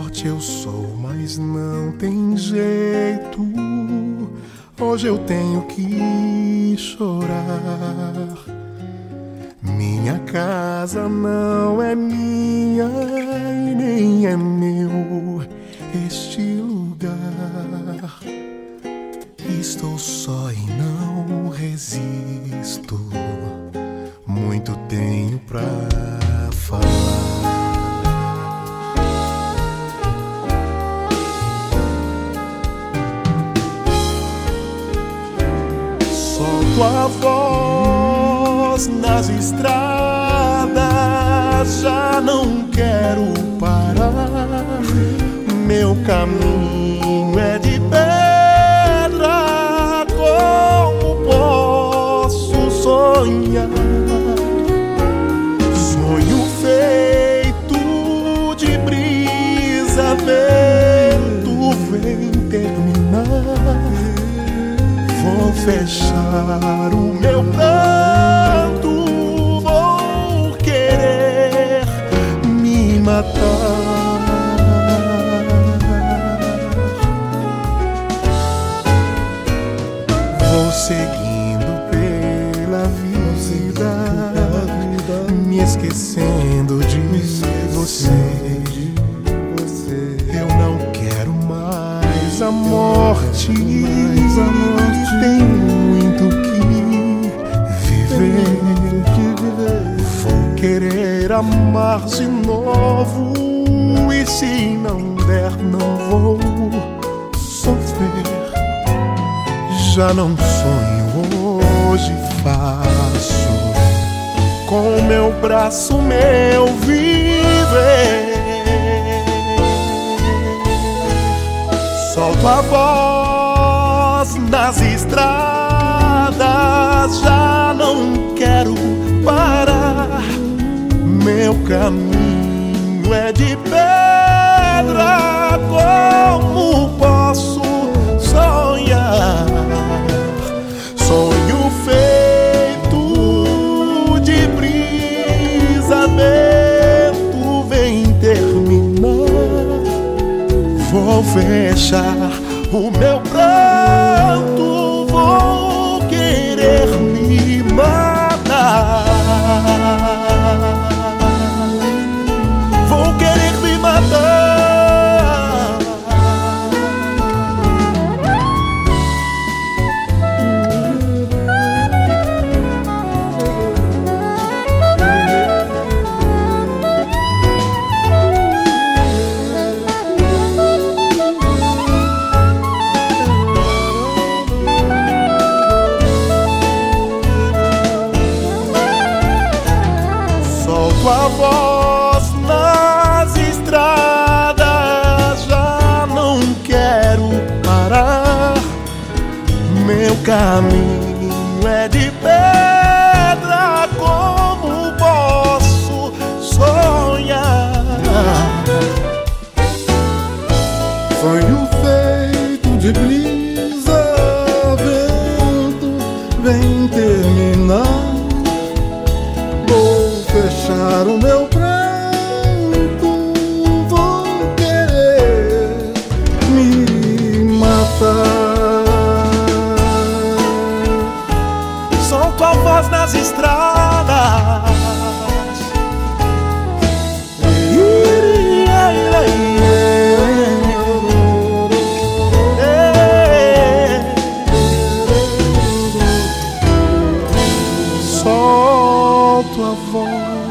Forte eu sou, mas não tem jeito. Hoje eu tenho que chorar. Minha casa não é minha e nem é meu este lugar. Estou só e não resisto. Muito tenho pra falar. Solto a voz nas estradas, já não quero parar. Meu caminho é de pedra, como posso sonhar? Sonho feito de brisa, vento vem terminar. Vou fechar o meu pranto, vou querer me matar. Vou seguindo pela vida, me esquecendo de você. Eu não quero mais a morte. Tem muito que viver. Vou querer amar de novo, e se não der, não vou sofrer. Já não sonho, hoje faço com meu braço meu viver. Solto a voz nas estradas, já não quero parar. Meu caminho é de pedra, como posso sonhar? Sonho feito de brisa, vento vem terminar. Vou fechar o meu pranto, vou querer me matar. Vou querer me matar. Solto a voz nas estradas, já não quero parar. Meu caminho é de pedra, como posso sonhar? Sonho feito de brisa, vento vem terminar. Vou fechar o meu pranto, vou querer me matar. Solto a voz nas estradas, solto a voz